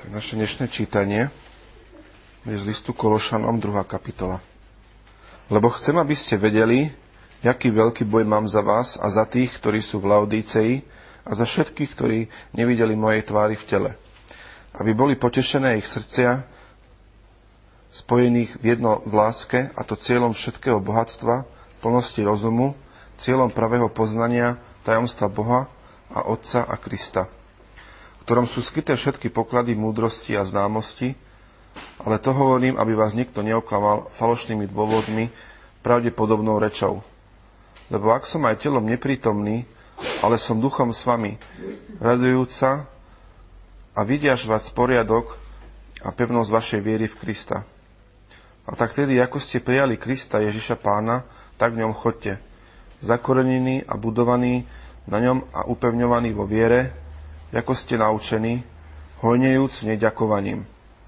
Tak naše dnešné čítanie je z listu Kološanom, 2. kapitola. Lebo chcem, aby ste vedeli, aký veľký boj mám za vás a za tých, ktorí sú v Laodícei a za všetkých, ktorí nevideli mojej tvári v tele. Aby boli potešené ich srdcia, spojených v jedno v láske, a to cieľom všetkého bohatstva, plnosti rozumu, cieľom pravého poznania, tajomstva Boha a Otca a Krista, v ktorom sú skryté všetky poklady múdrosti a známosti, ale to hovorím, aby vás nikto neoklamal falošnými dôvodmi, pravdepodobnou rečou. Lebo ak som aj telom neprítomný, ale som duchom s vami, radujúca a vidiaš vás poriadok a pevnosť vašej viery v Krista. A tak tedy, ako ste prijali Krista Ježiša Pána, tak v ňom chodte, zakorenení a budovaní na ňom a upevňovaní vo viere, ako ste naučení, hojnejúc neďakovaním.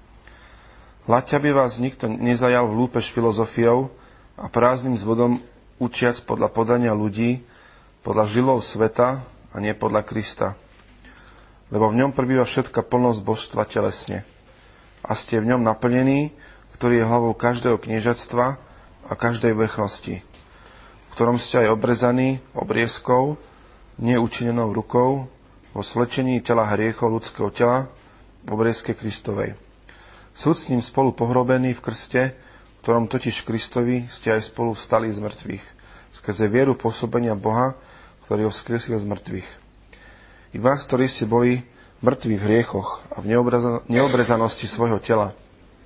Laďte, aby vás nikto nezajal v lúpež filozofiou a prázdnym zvodom učiac podľa podania ľudí, podľa žilov sveta a nie podľa Krista. Lebo v ňom prebýva všetka plnosť božstva telesne. A ste v ňom naplnení, ktorý je hlavou každého kniežatstva a každej vrchnosti, v ktorom ste aj obrezaní obriezkou, nie učinenou rukou, vo svlečení tela hriechov ľudského tela v obriezke Kristovej. Súd s ním spolu pohrobení v krste, v ktorom totiž Kristovi ste aj spolu vstali z mŕtvych, skrze vieru pôsobenia Boha, ktorý ho vzkriesil z mŕtvych. I vás, ktorí ste boli mŕtvi v hriechoch a v neobrezanosti svojho tela,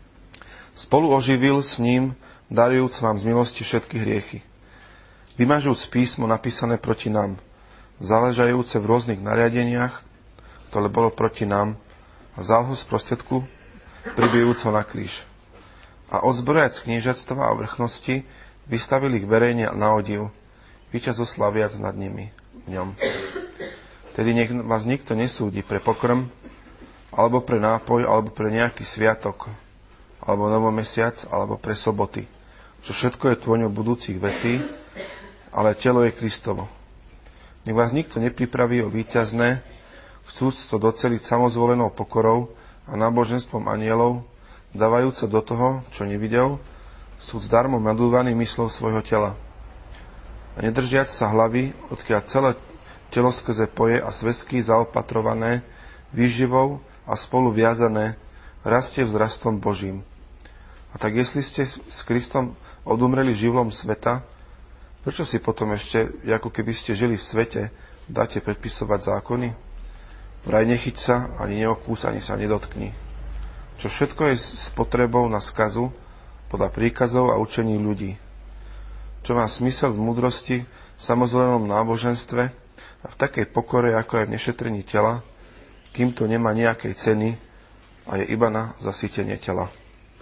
spolu oživil s ním, darujúc vám z milosti všetky hriechy. Vymažúc písmo napísané proti nám, záležajúce v rôznych nariadeniach, ktoré bolo proti nám, a vzal ho z prostriedku, pribijúco na kríž. A odzbrojať z kniežatstva a vrchnosti vystavil ich verejne na odiv, víťazoslaviac nad nimi v ňom. Tedy nech vás nikto nesúdi pre pokrm, alebo pre nápoj, alebo pre nejaký sviatok, alebo novomesiac, alebo pre soboty, čo všetko je tôňou budúcich vecí, ale telo je Kristovo. Nech vás nikto nepripraví o víťazné, chcúc to doceliť samozvolenou pokorou a náboženstvom anielov, dávajúce do toho, čo nevidel, chcúc darmo nadúvaný myslou svojho tela. A nedržiať sa hlavy, odkiaľ celé telo skrze poje a zväzky zaopatrované, výživou a spolu viazané, rastie vzrastom Božím. A tak, jestli ste s Kristom odumreli živlom sveta, prečo si potom ešte, ako keby ste žili v svete, dáte predpisovať zákony? Vraj nechyť sa, ani neokús, ani sa nedotkni. Čo všetko je s potrebou na skazu, podľa príkazov a učení ľudí. Čo má smysel v múdrosti, v samozvolenom náboženstve a v takej pokore, ako aj v nešetrení tela, kým to nemá nejakej ceny a je iba na zasýtenie tela.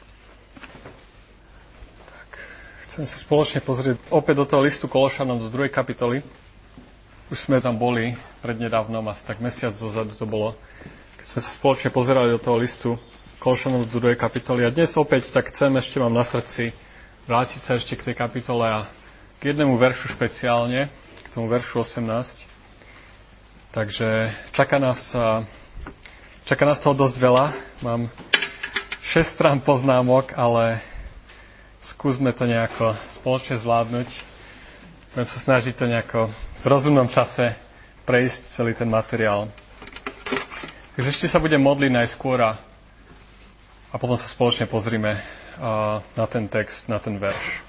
Chcem sa spoločne pozrieť opäť do toho listu Kološanom do 2. kapitoly. Už sme tam boli prednedávnom, asi tak mesiac dozadu to bolo, keď sme sa spoločne pozerali do toho listu Kološanom do 2. kapitoly. A dnes opäť tak ešte mám na srdci vrátiť sa ešte k tej kapitole a k jednému veršu špeciálne, k tomu veršu 18. Takže čaká nás toho dosť veľa. Mám 6 strán poznámok, ale skúsme to nejako spoločne zvládnuť. Budem sa snažiť to nejako v rozumnom čase prejsť celý ten materiál. Takže ešte sa budem modliť najskôr a potom sa spoločne pozrime na ten text, na ten verš.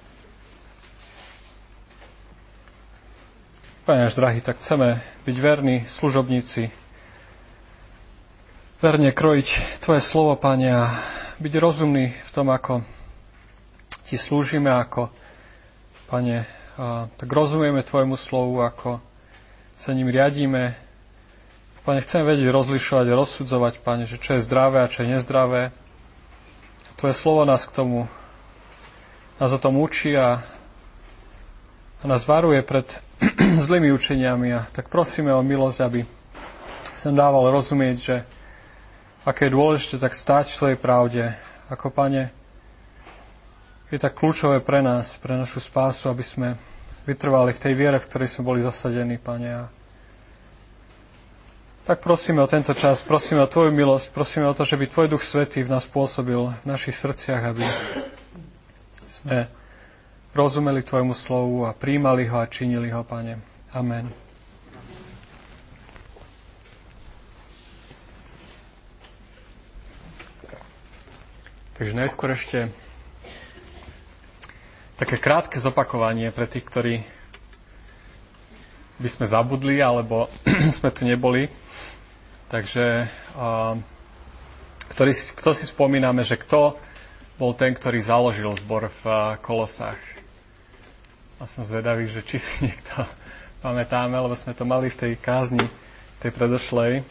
Pane náš drahý, tak chceme byť verní služobníci, verne krojiť Tvoje slovo, Pane, a byť rozumný v tom, ako Ti slúžime, ako, Pane, tak rozumieme Tvojmu slovu, ako sa ním riadíme. Pane, chceme vedieť rozlišovať a rozsudzovať, Pane, že čo je zdravé a čo je nezdravé. Tvoje slovo nás o tom učí a nás varuje pred zlými učeniami. A tak prosíme o milosť, aby som dával rozumieť, že aké je dôležité tak stáť v svojej pravde, ako, Pane, je tak kľúčové pre nás, pre našu spásu, aby sme vytrvali v tej viere, v ktorej sme boli zasadení, Pane. A Tak prosíme o tento čas, prosíme o Tvoju milosť, prosíme o to, že by Tvoj Duch Svätý v nás pôsobil v našich srdciach, aby sme rozumeli Tvojmu slovu a prijímali ho a činili ho, Pane. Amen. Takže najskôr ešte také krátke zopakovanie pre tých, ktorí by sme zabudli, alebo sme tu neboli. Takže kto si spomíname, že kto bol ten, ktorý založil zbor v Kolosách? A som zvedavý, že či si niekto pamätáme, lebo sme to mali v tej kázni, tej predošlej.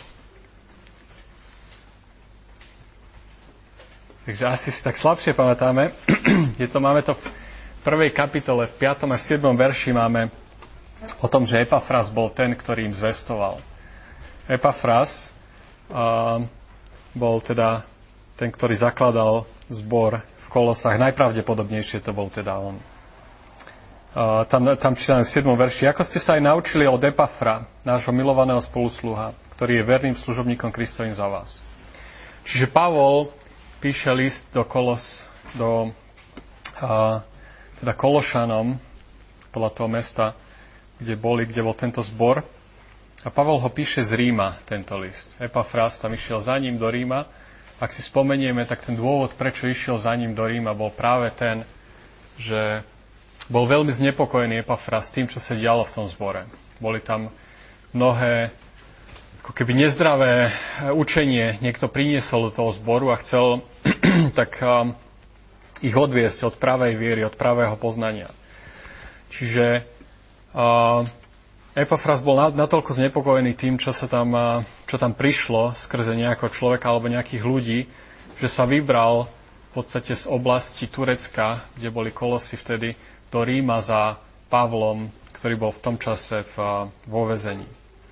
Takže asi si tak slabšie pamätáme. Máme to v 1. kapitole, v 5. až 7. verši máme o tom, že Epafras bol ten, ktorý im zvestoval. Epafras bol teda ten, ktorý zakladal zbor v Kolosách. Najpravdepodobnejšie to bol teda on. Tam čítame v 7. verši. Ako ste sa aj naučili od Epafra, nášho milovaného spolusluha, ktorý je verným služobníkom Kristovým za vás. Čiže Pavol píše list do teda Kološanom, podľa toho mesta, kde bol tento zbor. A Pavol ho píše z Ríma, tento list. Epafras tam išiel za ním do Ríma. Ak si spomenieme, tak ten dôvod, prečo išiel za ním do Ríma, bol práve ten, že bol veľmi znepokojený Epafras tým, čo sa dialo v tom zbore. Boli tam mnohé ako keby nezdravé učenie niekto priniesol do toho zboru a chcel tak ich odviesť od pravej viery, od pravého poznania. Čiže Epafras bol natoľko znepokojený tým, čo tam prišlo skrze nejakého človeka alebo nejakých ľudí, že sa vybral v podstate z oblasti Turecka, kde boli Kolosy vtedy, do Ríma za Pavlom, ktorý bol v tom čase vo väzení.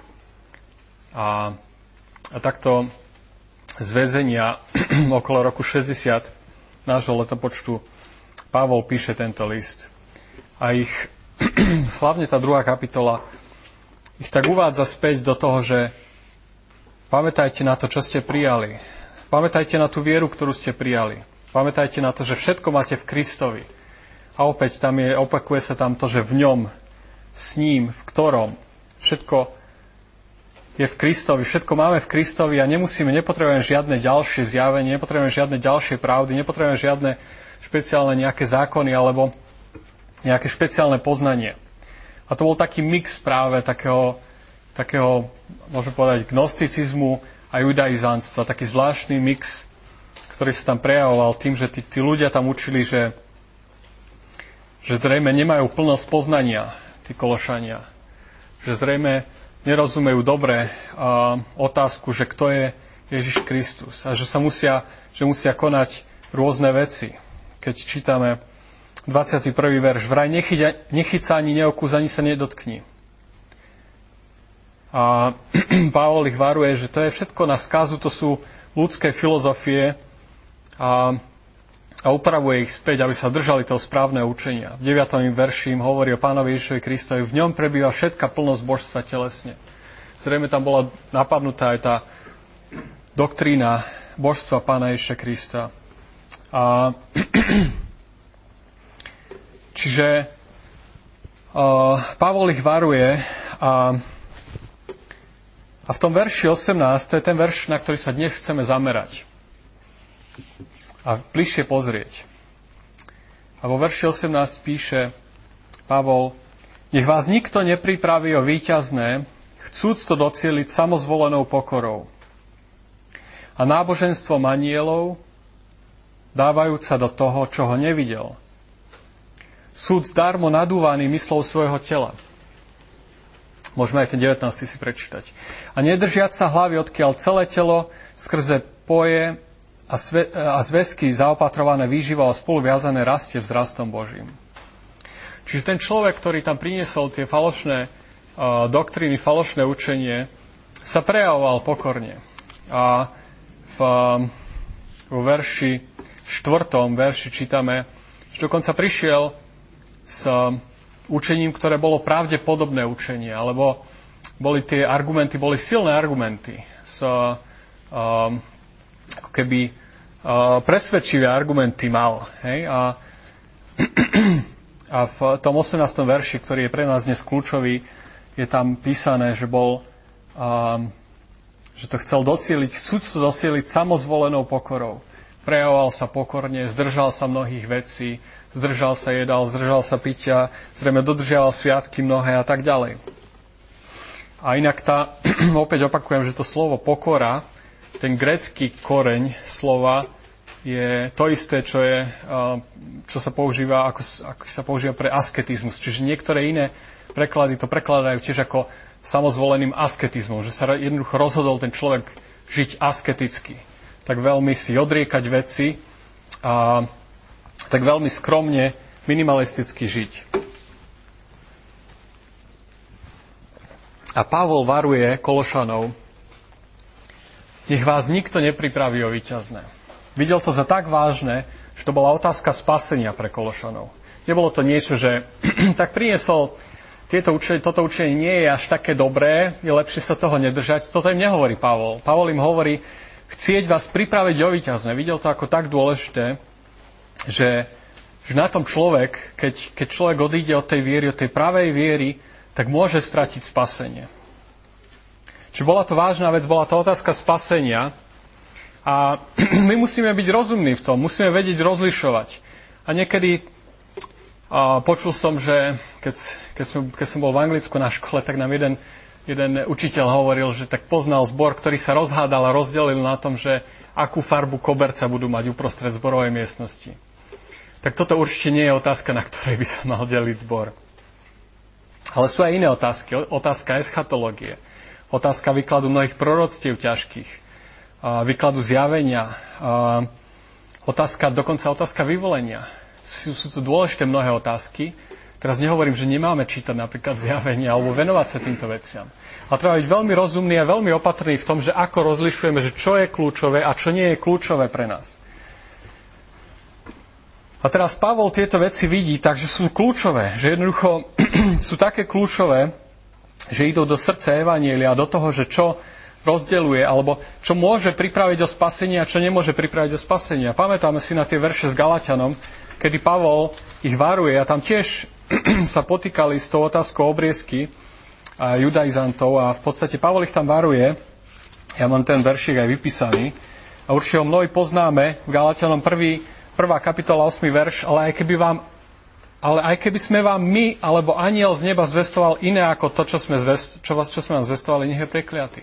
A takto z väzenia okolo roku 60 nášho letopočtu Pavol píše tento list. A hlavne tá 2. kapitola, ich tak uvádza späť do toho, že pamätajte na to, čo ste prijali. Pamätajte na tú vieru, ktorú ste prijali. Pamätajte na to, že všetko máte v Kristovi. A opäť opakuje sa tam to, že v ňom, s ním, v ktorom všetko je v Kristovi, všetko máme v Kristovi a nepotrebujeme žiadne ďalšie zjavenie, nepotrebujeme žiadne ďalšie pravdy, nepotrebujeme žiadne špeciálne nejaké zákony alebo nejaké špeciálne poznanie. A to bol taký mix práve takého môžem povedať, gnosticizmu a judaizánstva, taký zvláštny mix, ktorý sa tam prejavoval tým, že tí ľudia tam učili, že zrejme nemajú plnosť poznania, tí Kološania. Že zrejme nerozumejú dobre otázku, že kto je Ježiš Kristus a že musia konať rôzne veci. Keď čítame 21. verš, vraj nechyť sa ani neokús, ani sa nedotkni. A Pavol ich varuje, že to je všetko na skazu, to sú ľudské filozofie a upravuje ich späť, aby sa držali toho správneho učenia. V 9. verši im hovorí o Pánovi Ježišovi Kristovi, v ňom prebýva všetká plnosť božstva telesne. Zrejme tam bola napadnutá aj tá doktrína božstva Pána Ježiša Krista. Čiže Pavol ich varuje a v tom verši 18, to je ten verš, na ktorý sa dnes chceme zamerať a bližšie pozrieť. A vo verši 18 píše Pavol, nech vás nikto nepripraví o víťazné, chcúc to docieliť samozvolenou pokorou. A náboženstvom anielov, dávajúc sa do toho, čo ho nevidel. Súd zdarmo nadúvaný myslou svojho tela. Môžeme aj ten 19. si prečítať. A nedržiať sa hlavy, odkiaľ celé telo skrze poje a zväzky zaopatrované výživou a spolu viazané rastie vzrastom Božím. Čiže ten človek, ktorý tam priniesol tie falošné doktríny, falošné učenie, sa prejavoval pokorne. A vo verši 4. verši čítame, že dokonca prišiel s učením, ktoré bolo pravdepodobné učenie, alebo tie argumenty, boli silné argumenty. Ako keby presvedčivé argumenty mal. Hej? A v tom 18. verši, ktorý je pre nás dnes kľúčový, je tam písané, že že to chcel sudcu dosieliť samozvolenou pokorou. Prejavoval sa pokorne, zdržal sa mnohých vecí, zdržal sa jedál, zdržal sa pitia, zrejme dodržiaval sviatky mnohé a tak ďalej. A inak opäť opakujem, že to slovo pokora, ten grécky koreň slova je to isté, čo sa používa, ako sa používa pre asketizmus. Čiže niektoré iné preklady to prekladajú tiež ako samozvoleným asketizmom, že sa jednoducho rozhodol ten človek žiť asketicky. Tak veľmi si odriekať veci a tak veľmi skromne, minimalisticky žiť. A Pavol varuje Kološanov, nech vás nikto nepripraví o víťazné. Videl to za tak vážne, že to bola otázka spasenia pre Kološanov. Nebolo to niečo, že tak priniesol toto učenie nie je až také dobré, je lepšie sa toho nedržať. Toto im nehovorí Pavol. Pavol im hovorí, chcieť vás pripraviť o víťazné. Videl to ako tak dôležité, že na tom človek, keď človek odíde od tej viery, od tej pravej viery, tak môže stratiť spasenie. Čiže bola to vážna vec, bola to otázka spasenia a my musíme byť rozumní v tom, musíme vedieť rozlišovať. A niekedy počul som, že keď som bol v Anglicku na škole, tak nám jeden učiteľ hovoril, že tak poznal zbor, ktorý sa rozhádal a rozdelil na tom, že akú farbu koberca budú mať uprostred zborovej miestnosti. Tak toto určite nie je otázka, na ktorej by sa mal deliť zbor. Ale sú aj iné otázky. Otázka eschatológie. Otázka výkladu mnohých proroctiev ťažkých. Výkladu zjavenia. Dokonca otázka vyvolenia. Sú to dôležité mnohé otázky. Teraz nehovorím, že nemáme čítať napríklad zjavenia alebo venovať sa týmto veciam. Ale treba byť veľmi rozumný a veľmi opatrný v tom, že ako rozlišujeme, že čo je kľúčové a čo nie je kľúčové pre nás. A teraz Pavol tieto veci vidí, takže sú kľúčové, že jednoducho sú také kľúčové, že idú do srdca evanjelia, do toho, že čo rozdeľuje, alebo čo môže pripraviť o spasenie a čo nemôže pripraviť o spasenie. A pamätáme si na tie verše s Galatianom, kedy Pavol ich varuje a tam tiež sa potýkali s tou otázkou obriezky a judaizantov a v podstate Pavol ich tam varuje. Ja mám ten veršík aj vypísaný a určite ho mnohí poznáme v Galatianom 1. kapitola 8. verš, ale aj keby sme vám my alebo anjel z neba zvestoval iné ako to, čo sme vám zvestovali, nech je prekliatý.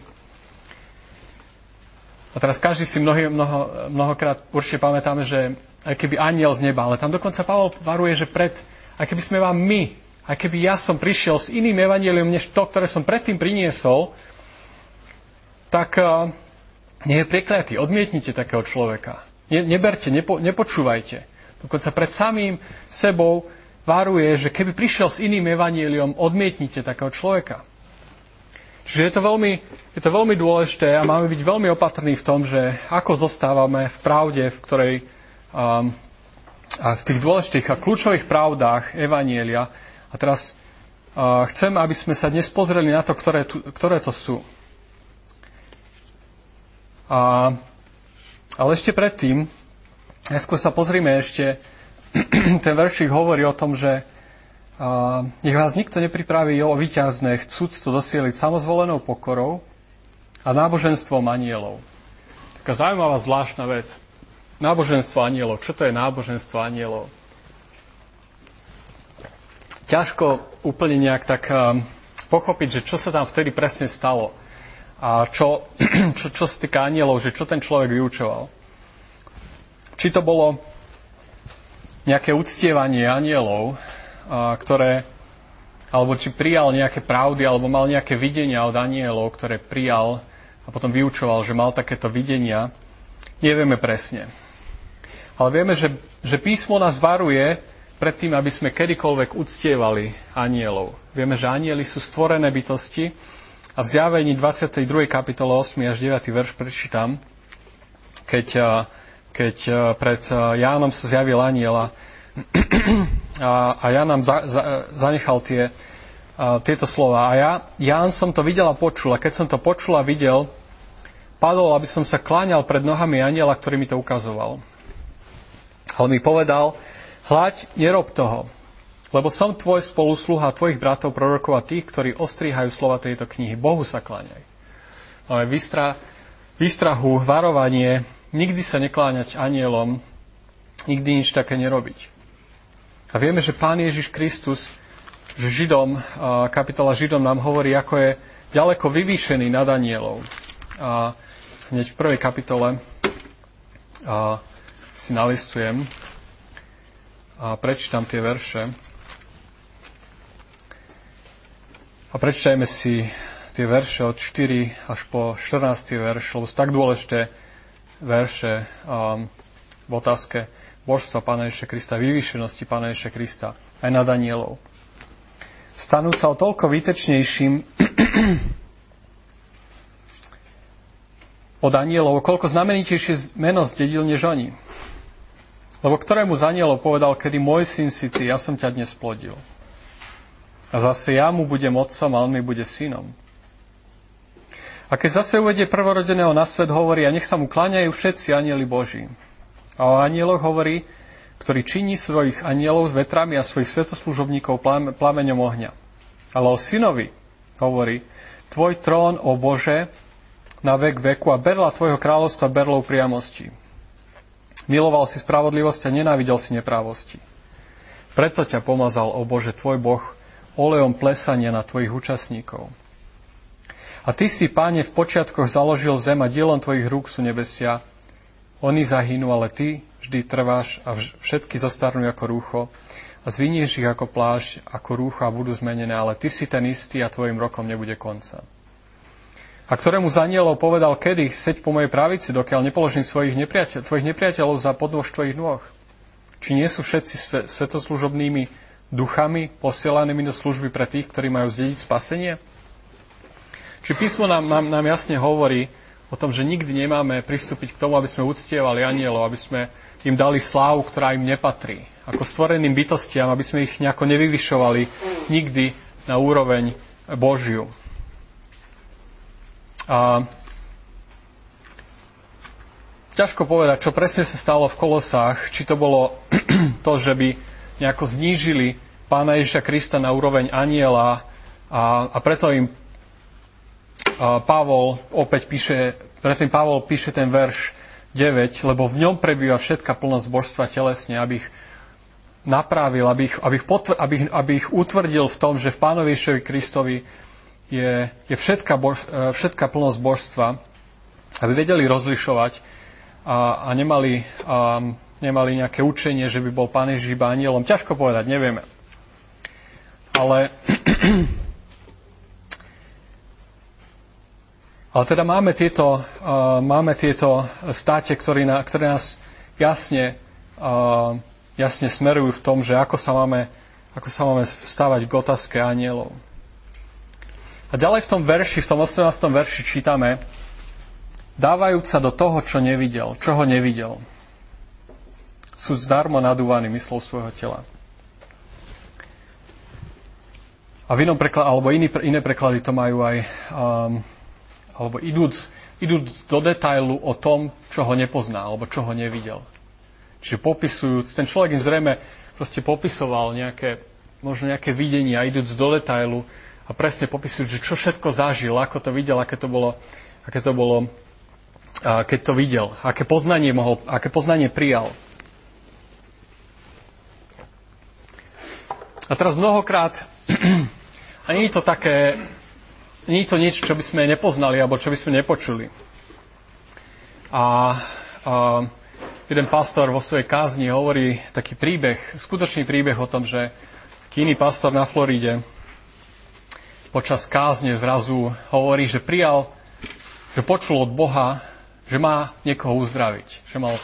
A teraz každý si mnohokrát určite pamätáme, že aj keby anjel z neba, ale tam dokonca Pavol varuje, že aj keby sme vám my, aj keby ja som prišiel s iným evanjeliom, než to, ktoré som predtým priniesol, tak nech je prekliatý. Odmietnite takého človeka. Neberte, nepočúvajte. Dokonca pred samým sebou varuje, že keby prišiel s iným evanjeliom, odmietnite takého človeka. Čiže je to veľmi dôležité a máme byť veľmi opatrní v tom, že ako zostávame v pravde, v ktorej a v tých dôležitých a kľúčových pravdách evanjelia. A teraz chcem, aby sme sa dnes pozreli na to, ktoré to sú. Ale ešte predtým, skôr sa pozrime ešte, ten veršík hovorí o tom, že nech vás nikto nepripraví o víťazné, chcúc to dosieliť samozvolenou pokorou a náboženstvom anjelov. Taká zaujímavá zvláštna vec. Náboženstvo anjelov. Čo to je náboženstvo anjelov? Ťažko úplne nejak tak pochopiť, že čo sa tam vtedy presne stalo. A čo sa týka anjelov, že čo ten človek vyučoval. Či to bolo nejaké uctievanie anjelov, alebo či prijal nejaké pravdy, alebo mal nejaké videnia od anjelov, ktoré prijal a potom vyučoval, že mal takéto videnia, nevieme presne. Ale vieme, že písmo nás varuje pred tým, aby sme kedykoľvek uctievali anjelov. Vieme, že anjeli sú stvorené bytosti a v Zjavení 22. kapitole 8. až 9. verš prečítam, keď pred Jánom sa zjavil anjel a Ján nám zanechal tie tieto slova. A Ján som to videl a počul. A keď som to počul a videl, padol, aby som sa kláňal pred nohami anjela, ktorý mi to ukazoval. Ale mi povedal, hľaď, nerob toho, lebo som tvoj spolusluha, tvojich bratov, prorokov a tých, ktorí ostríhajú slova tejto knihy. Bohu sa kláňaj. Máme výstrahu, varovanie, nikdy sa nekláňať anjelom, nikdy nič také nerobiť. A vieme, že Pán Ježiš Kristus, že kapitola Židom nám hovorí, ako je ďaleko vyvýšený nad anjelov. A hneď v prvej kapitole si nalistujem a prečítam tie verše. A prečítajme si tie verše od 4 až po 14. verš, lebo sú tak dôležité verše v otázke božstva Pána Ježiša Krista, vyvýšenosti Pána Ježiša Krista aj nad anielov. Stanúť sa o toľko výtečnejším od anielov, koľko znamenitejšie meno zdedil než oni. Lebo ktorému z anielov povedal, kedy môj syn si ty, ja som ťa dnes plodil. A zase ja mu budem otcom a on mi bude synom. A keď zase uvedie prvorodeného na svet, hovorí, a nech sa mu kláňajú všetci anieli Boží. A o anieloch hovorí, ktorý činí svojich anielov s vetrami a svojich svätoslužobníkov plameňom ohňa. Ale o synovi hovorí, tvoj trón, o Bože, na vek veku a berla tvojho kráľovstva berlou priamosti. Miloval si spravodlivosť a nenávidel si neprávosti. Preto ťa pomazal, o Bože, tvoj Boh, olejom plesania na tvojich účastníkov. A ty si, Páne, v počiatkoch založil zem a dielom tvojich rúk sú nebesia. Oni zahynú, ale ty vždy trváš a všetky zostarnú ako rúcho a zvinieš ich ako plášť, ako rúcho a budú zmenené, ale ty si ten istý a tvojim rokom nebude konca. A ktorému z anielov povedal, kedy seď po mojej pravici, dokiaľ nepoložím tvojich nepriateľov za podnôž tvojich nôh. Či nie sú všetci svätoslužobnými duchami posielanými do služby pre tých, ktorí majú zdediť spasenie? Či písmo nám jasne hovorí o tom, že nikdy nemáme pristúpiť k tomu, aby sme uctievali anielov, aby sme im dali slávu, ktorá im nepatrí. Ako stvoreným bytostiam, aby sme ich nejako nevyvyšovali nikdy na úroveň Božiu. A ťažko povedať, čo presne sa stalo v Kolosách, či to bolo to, že by nejako znížili Pána Ježiša Krista na úroveň anjela a preto im Pavol píše ten verš 9, lebo v ňom prebýva všetká plnosť božstva telesne, aby ich napravil, aby ich utvrdil v tom, že v Pánovi Ježišovi Kristovi je všetká plnosť božstva, aby vedeli rozlišovať a nemali nejaké učenie, že by bol Pán Ježiš iba anjelom. Ťažko povedať, nevieme. Ale teda máme tieto státe, ktoré nás jasne smerujú v tom, že ako sa máme vstávať k otázke anjelov. A ďalej v tom 18. verši čítame, dávajúc sa do toho, čo ho nevidel. Sú zdarmo nadúvaní myslou svojho tela. A v inom preklade, alebo iné preklady to majú aj, alebo idúc do detailu o tom, čo ho nepozná, alebo čo ho nevidel. Čiže popisujúc, ten človek im zrejme proste popisoval možno nejaké videnie a idúc do detailu a presne popisujúc, že čo všetko zažil, ako to videl, aké to bolo, keď to videl, aké poznanie prijal. A teraz mnohokrát a nie je to niečo, čo by sme nepoznali, alebo čo by sme nepočuli. A jeden pastor vo svojej kázni hovorí taký skutočný príbeh o tom, že taký iný pastor na Floride počas kázne zrazu hovorí, že počul od Boha, že má niekoho uzdraviť. Že mal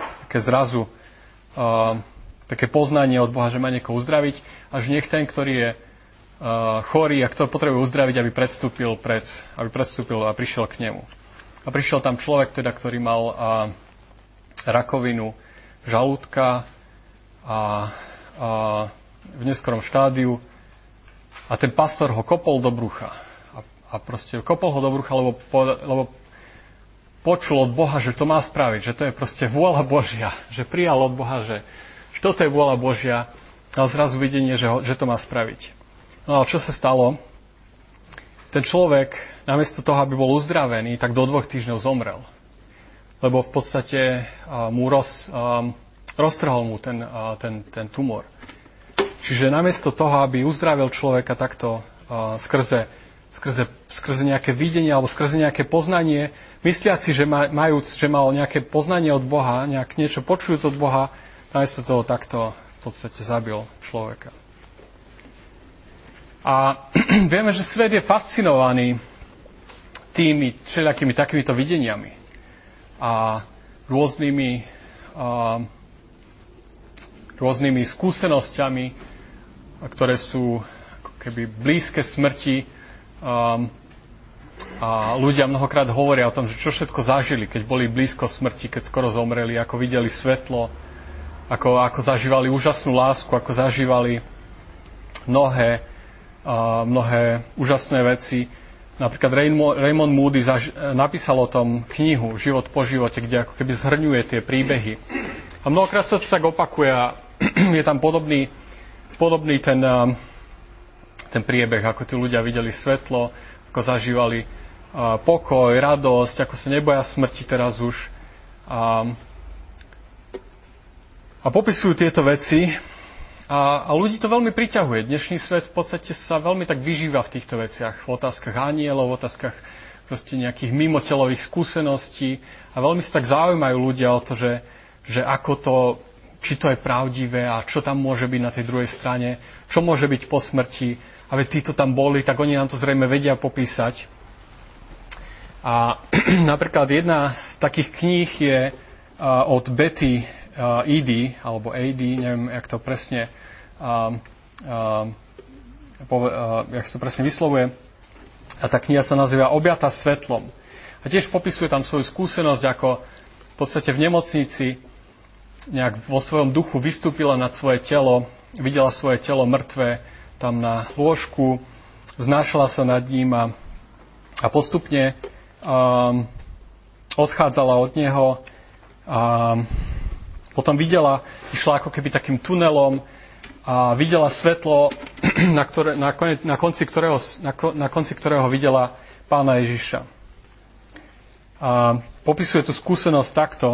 také poznanie od Boha, že má niekoho uzdraviť a že nech ten, ktorý je chorý a kto potrebuje uzdraviť, aby predstúpil a prišiel k nemu. A prišiel tam človek, ktorý mal rakovinu žalúdka a v neskorom štádiu A ten pastor ho kopol do brucha. A proste kopol ho do brucha, lebo počul od Boha, že to má spraviť, že to je proste vôľa Božia, že prijal od Boha, že toto je vôľa Božia, ale zrazu videnie, že to má spraviť. No ale čo sa stalo? Ten človek, namiesto toho, aby bol uzdravený, tak do 2 týždňov zomrel. Lebo v podstate mu roztrhol mu ten tumor. Čiže namiesto toho, aby uzdravil človeka takto skrze nejaké videnie alebo skrze nejaké poznanie, mysliaci, že mal nejaké poznanie od Boha, niečo počujúc od Boha, namiesto toho takto v podstate zabil človeka. A vieme, že svet je fascinovaný tými všelijakými takýmito videniami a rôznymi skúsenosťami, ktoré sú ako keby blízke smrti. A ľudia mnohokrát hovoria o tom, že čo všetko zažili, keď boli blízko smrti, keď skoro zomreli, ako videli svetlo, ako zažívali úžasnú lásku, ako zažívali mnohé úžasné veci. Napríklad Raymond Moody napísal o tom knihu Život po živote, kde ako keby zhrňuje tie príbehy. A mnohokrát sa to tak opakuje a je tam podobný ten priebeh, ako tí ľudia videli svetlo, ako zažívali pokoj, radosť, ako sa neboja smrti teraz už. A popisujú tieto veci a ľudí to veľmi priťahuje. Dnešný svet v podstate sa veľmi tak vyžíva v týchto veciach. V otázkach anielov, v otázkach proste nejakých mimotelových skúseností. A veľmi sa tak zaujímajú ľudia o to, že ako to, či to je pravdivé a čo tam môže byť na tej druhej strane, čo môže byť po smrti. A veď títo tam boli, tak oni nám to zrejme vedia popísať. A napríklad jedna z takých kníh je od Betty Eady, alebo Eady, neviem, jak to presne jak sa to presne vyslovuje. A tá kniha sa nazýva Objatá svetlom. A tiež popisuje tam svoju skúsenosť, ako v podstate v nemocnici nejak vo svojom duchu vystúpila nad svoje telo, videla svoje telo mŕtve tam na lôžku, vznášala sa nad ním a postupne odchádzala od neho a potom išla ako keby takým tunelom a videla svetlo, na konci ktorého videla Pána Ježiša. A popisuje tú skúsenosť takto.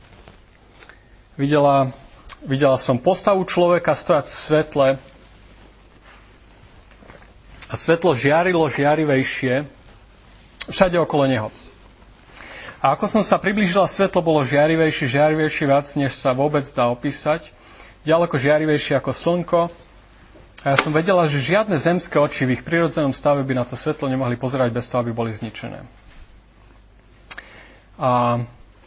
Videla som postavu človeka stojať v svetle a svetlo žiarilo žiarivejšie všade okolo neho. A ako som sa priblížila, svetlo bolo žiarivejšie viac, než sa vôbec dá opísať. Ďaleko žiarivejšie ako slnko. A ja som vedela, že žiadne zemské oči v ich prirodzenom stave by na to svetlo nemohli pozerať bez toho, aby boli zničené. A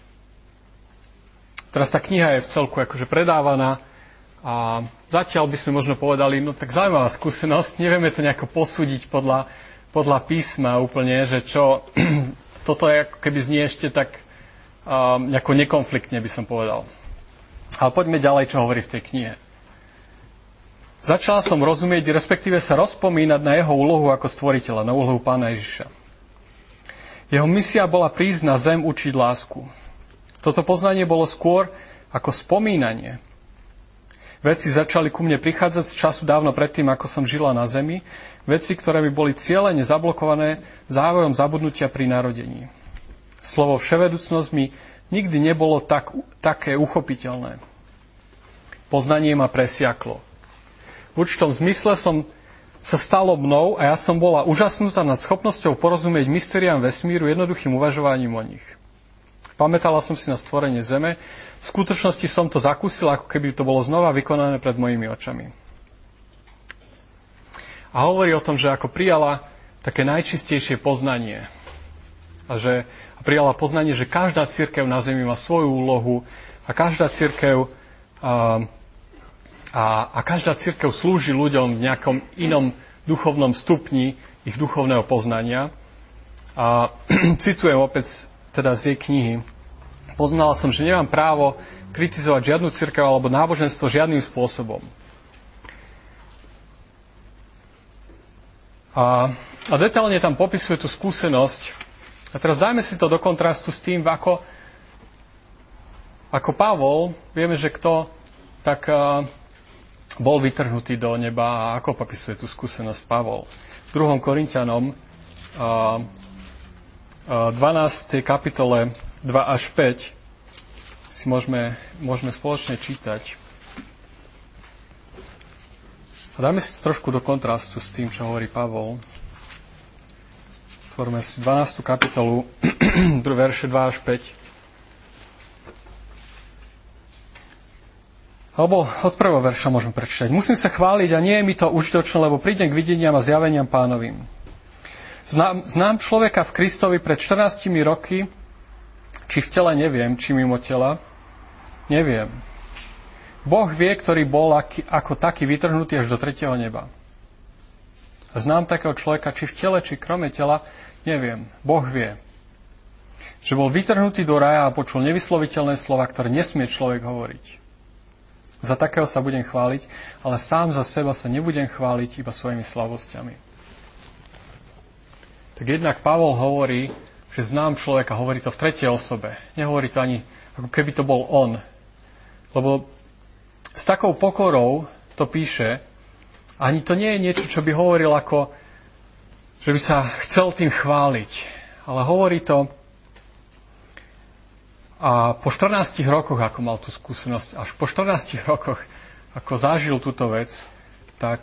teraz tá kniha je v celku akože predávaná a zatiaľ by sme možno povedali, no tak zaujímavá skúsenosť, nevieme to nejako posúdiť podľa písma úplne, že čo... Toto je ako keby znie ešte tak nejako nekonfliktne, by som povedal. Ale poďme ďalej, čo hovorí v tej knihe. Začala som rozumieť, respektíve sa rozpomínať na jeho úlohu ako stvoriteľa, na úlohu Pána Ježiša. Jeho misia bola prísť na zem učiť lásku. Toto poznanie bolo skôr ako spomínanie. Veci začali ku mne prichádzať z času dávno predtým, ako som žila na zemi. Veci, ktoré mi boli cielene zablokované závojom zabudnutia pri narodení. Slovo vševedúcnosť mi nikdy nebolo také uchopiteľné. Poznanie ma presiaklo. V určitom zmysle sa stalo mnou a ja som bola úžasnutá nad schopnosťou porozumieť mystériám vesmíru jednoduchým uvažovaním o nich. Pamätala som si na stvorenie zeme. V skutočnosti som to zakúsila, ako keby to bolo znova vykonané pred mojimi očami. A hovorí o tom, že ako prijala také najčistejšie poznanie. A prijala poznanie, že každá cirkev na zemi má svoju úlohu a každá cirkev a každá cirkev slúži ľuďom v nejakom inom duchovnom stupni ich duchovného poznania. A citujem opäť teda z jej knihy. Poznala som, že nemám právo kritizovať žiadnu cirkev alebo náboženstvo žiadnym spôsobom. A detailne tam popisuje tú skúsenosť. A teraz dajme si to do kontrastu s tým, ako Pavol, vieme, že kto tak bol vytrhnutý do neba a ako popisuje tú skúsenosť Pavol. V 2. Korinťanom 12. kapitole 2 až 5 si môžeme spoločne čítať. A dáme si to trošku do kontrastu s tým, čo hovorí Pavol. Otvoríme si 12. kapitolu, verše 2 až 5. Alebo od prvého verša môžem prečítať. Musím sa chváliť a nie je mi to užitočné, lebo prídem k videniam a zjaveniam Pánovým. Znám človeka v Kristovi pred 14 roky, či v tele neviem, či mimo tela, neviem. Boh vie, ktorý bol ako taký vytrhnutý až do 3. neba. A znám takého človeka, či v tele, či krome tela, neviem. Boh vie. Že bol vytrhnutý do raja a počul nevysloviteľné slova, ktoré nesmie človek hovoriť. Za takého sa budem chváliť, ale sám za seba sa nebudem chváliť iba svojimi slabosťami. Tak jednak Pavol hovorí, že znám človeka, hovorí to v tretej osobe. Nehovorí to ani, ako keby to bol on. Lebo s takou pokorou to píše, ani to nie je niečo, čo by hovoril ako, že by sa chcel tým chváliť. Ale hovorí to a po 14 rokoch, ako mal tú skúsenosť, až po 14 rokoch, ako zažil túto vec, tak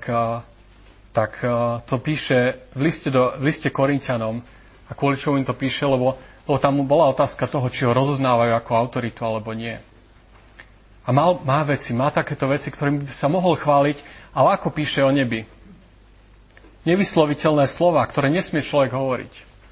to píše v liste Korinťanom. A kvôli čomu im to píše, lebo tam bola otázka toho, či ho rozoznávajú ako autoritu, alebo nie. A má takéto veci, ktorými by sa mohol chváliť, ale ako píše o nebi. Nevysloviteľné slova, ktoré nesmie človek hovoriť.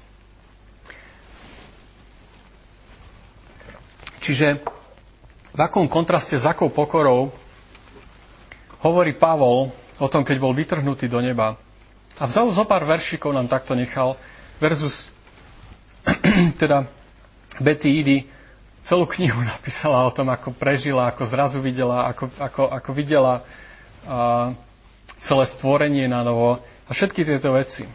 Čiže v akom kontraste s akou pokorou hovorí Pavol o tom, keď bol vytrhnutý do neba. A zo pár veršikov nám takto nechal versus teda Betty Eady celú knihu napísala o tom, ako prežila, ako zrazu videla, ako videla celé stvorenie na novo a všetky tieto veci.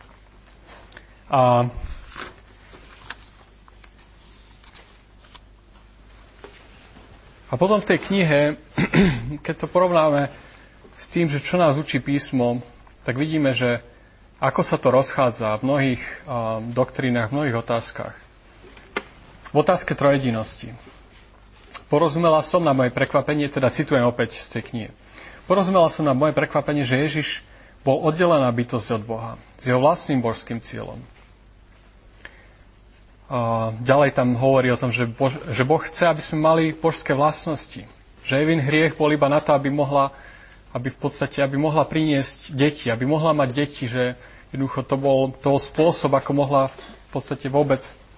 A potom v tej knihe, keď to porovnáme s tým, že čo nás učí písmo, tak vidíme, že ako sa to rozchádza v mnohých doktrínach, v mnohých otázkach. V otázke trojedinosti. Porozumela som na moje prekvapenie, teda citujem opäť z tej knihy. Porozumela som na moje prekvapenie, že Ježiš bol oddelená bytosť od Boha, s jeho vlastným božským cieľom. Ďalej tam hovorí o tom, že Boh chce, aby sme mali božské vlastnosti. Že Evin hriech bol iba na to, aby mohla priniesť deti, aby mohla mať deti, že jednoducho to bol spôsob, ako mohla v podstate vôbec,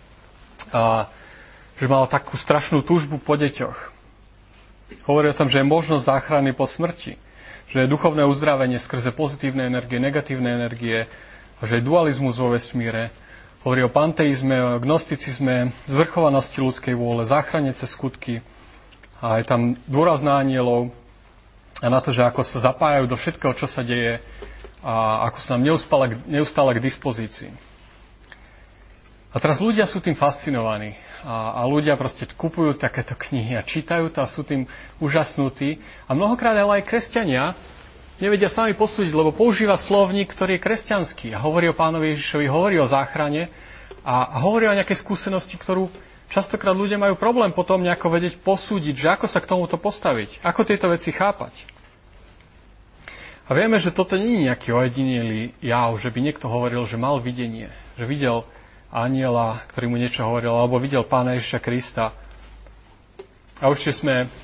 že mala takú strašnú túžbu po deťoch. Hovorí o tom, že je možnosť záchrany po smrti, že je duchovné uzdravenie skrze pozitívne energie, negatívne energie, a že je dualizmus vo vesmíre. Hovorí o panteizme, o gnosticizme, zvrchovanosti ľudskej vôle, záchrane cez skutky. A je tam dôraz na anielov a na to, že ako sa zapájajú do všetkého, čo sa deje a ako sú nám neustále k dispozícii. A teraz ľudia sú tým fascinovaní. A ľudia proste kupujú takéto knihy a čítajú to a sú tým úžasnutí. A mnohokrát ale aj kresťania nevedia sami posúdiť, lebo používa slovník, ktorý je kresťanský. A hovorí o Pánovi Ježišovi, hovorí o záchrane a hovorí o nejakej skúsenosti, ktorú častokrát ľudia majú problém potom nejako vedieť posúdiť, že ako sa k tomuto postaviť, ako tieto veci chápať. A vieme, že toto nie je nejaký ojedinelý jav, že by niekto hovoril, že mal videnie, že videl anjela, ktorý mu niečo hovoril, alebo videl Pána Ježiša Krista. A určite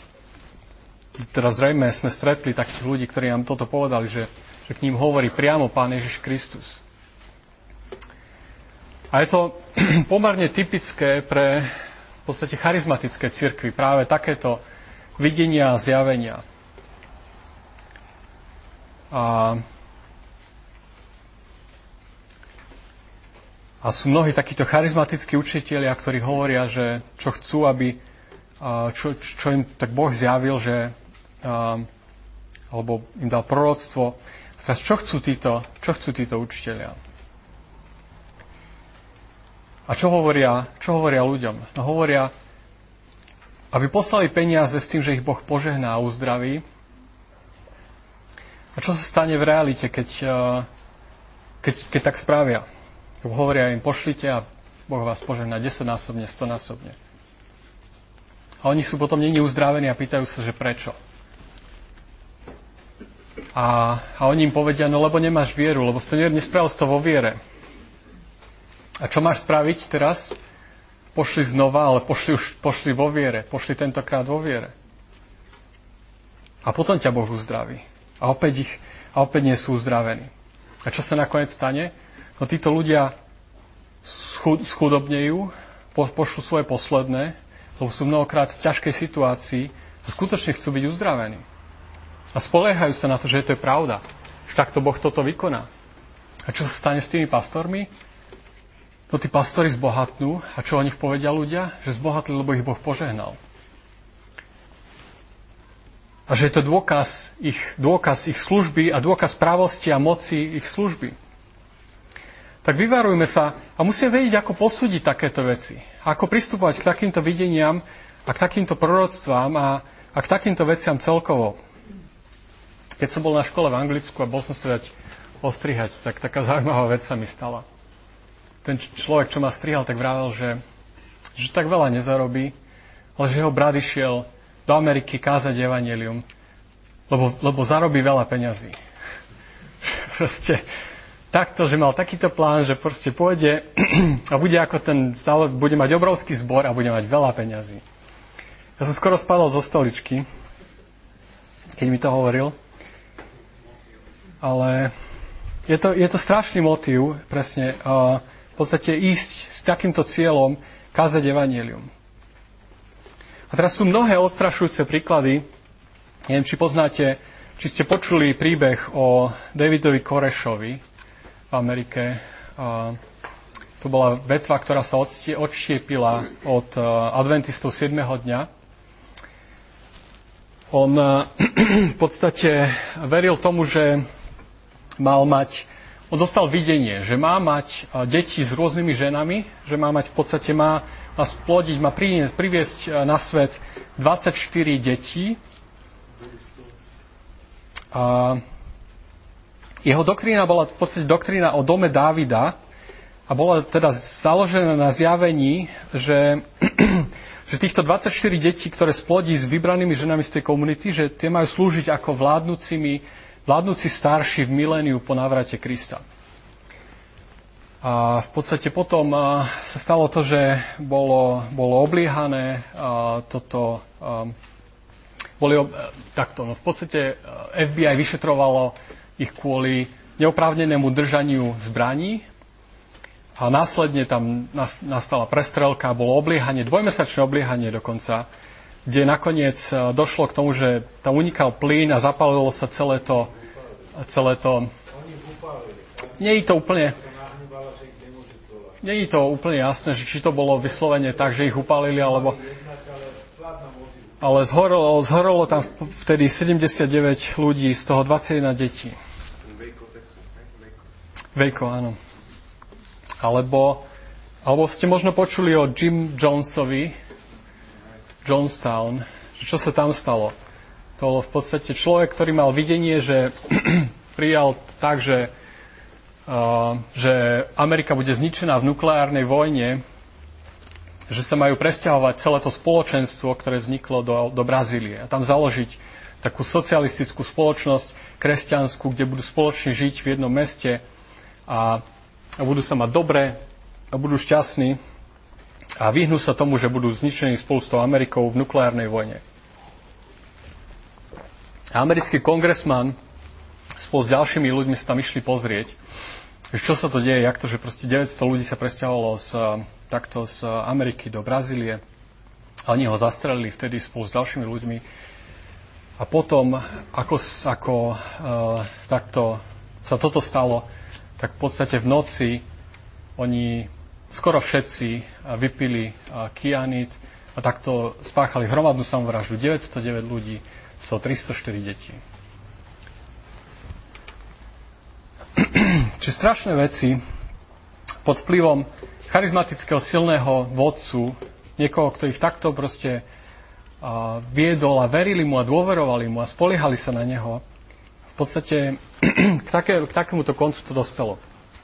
zrejme sme stretli takých ľudí, ktorí nám toto povedali, že k ním hovorí priamo Pán Ježiš Kristus. A je to pomerne typické pre v podstate charizmatické cirkvi, práve takéto videnia a zjavenia. A sú mnohí takíto charizmatickí učitelia, ktorí hovoria, že čo chcú, aby čo im tak Boh zjavil, že alebo im dal proroctvo, Teraz čo chcú títo učitelia? A čo hovoria ľuďom? No hovoria, aby poslali peniaze s tým, že ich Boh požehná a uzdraví. A čo sa stane v realite, keď tak spravia? Hovoria im, pošlite a Boh vás požehná 10-násobne, 100-násobne. A oni sú potom neni uzdravení a pýtajú sa, že prečo. A oni im povedia, no lebo nemáš vieru, lebo si to nespravil to vo viere. A čo máš spraviť teraz? Pošli znova, ale pošli vo viere. Pošli tentokrát vo viere. A potom ťa Boh uzdraví. A opäť nie sú uzdravení. A čo sa nakoniec stane? No títo ľudia schudobnejú, pošlu svoje posledné, lebo sú mnohokrát v ťažkej situácii a skutočne chcú byť uzdravení. A spoliehajú sa na to, že to je pravda. Že takto Boh toto vykoná. A čo sa stane s tými pastormi? No tí pastori zbohatnú. A čo o nich povedia ľudia? Že zbohatli, lebo ich Boh požehnal. A že je to dôkaz ich služby a dôkaz právosti a moci ich služby. Tak vyvarujme sa a musíme vedieť, ako posúdiť takéto veci. Ako pristupovať k takýmto videniam a k takýmto proroctvám a k takýmto veciam celkovo. Keď som bol na škole v Anglicku a bol som sa dať ostrihať, tak taká zaujímavá vec sa mi stala. Ten človek, čo ma strihal, tak vravel, že tak veľa nezarobí, ale že jeho brat išiel do Ameriky kázať evanjelium, lebo zarobí veľa peňazí. Proste takto, že mal takýto plán, že proste pôjde a bude mať obrovský zbor a bude mať veľa peňazí. Ja som skoro spadol zo stoličky, keď mi to hovoril. Ale je to strašný motív, presne, v podstate ísť s takýmto cieľom kázať evanjelium. A teraz sú mnohé odstrašujúce príklady. Neviem, či ste počuli príbeh o Davidovi Korešovi v Amerike. To bola vetva, ktorá sa odštiepila od adventistov 7. dňa. On v podstate veril tomu, že on dostal videnie, že má mať deti s rôznymi ženami, že má mať v podstate, má splodiť, má priviesť na svet 24 detí. A jeho doktrína bola v podstate doktrína o dome Dávida a bola teda založená na zjavení, že týchto 24 detí, ktoré splodí s vybranými ženami z tej komunity, že tie majú slúžiť ako vládnuci starší v miléniu po návrate Krista. A v podstate potom sa stalo to, že bolo obliehané toto. V podstate FBI vyšetrovalo ich kvôli neoprávnenému držaniu zbraní a následne tam nastala prestrelka, bolo obliehanie, dvojmesačné obliehanie dokonca, kde nakoniec došlo k tomu, že tam unikal plyn a zapálilo sa celé to. Nie je to úplne jasné, že či to bolo vyslovene tak, že ich upálili, ale zhorelo tam vtedy 79 ľudí, z toho 21 detí. Waco, áno. Alebo ste možno počuli o Jim Jonesovi, Jonestown, čo sa tam stalo. To bolo v podstate človek, ktorý mal videnie, že prijal tak, že Amerika bude zničená v nukleárnej vojne, že sa majú presťahovať celé to spoločenstvo, ktoré vzniklo do Brazílie. A tam založiť takú socialistickú spoločnosť, kresťanskú, kde budú spoločne žiť v jednom meste a budú sa mať dobre a budú šťastní a vyhnú sa tomu, že budú zničení spolu s tou Amerikou v nukleárnej vojne. A americký kongresman spolu s ďalšími ľuďmi sa tam išli pozrieť, čo sa to deje, jak to, že proste 900 ľudí sa presťahovalo takto z Ameriky do Brazílie a oni ho zastrelili vtedy spolu s ďalšími ľuďmi. A potom, ako takto sa toto stalo, tak v podstate v noci oni skoro všetci vypili kyanid a takto spáchali hromadnú samovraždu 909 ľudí, 304 detí. Čiže strašné veci pod vplyvom charizmatického silného vodcu, niekoho, kto ich takto proste viedol a verili mu a dôverovali mu a spoliehali sa na neho. V podstate k takémuto koncu to dospelo.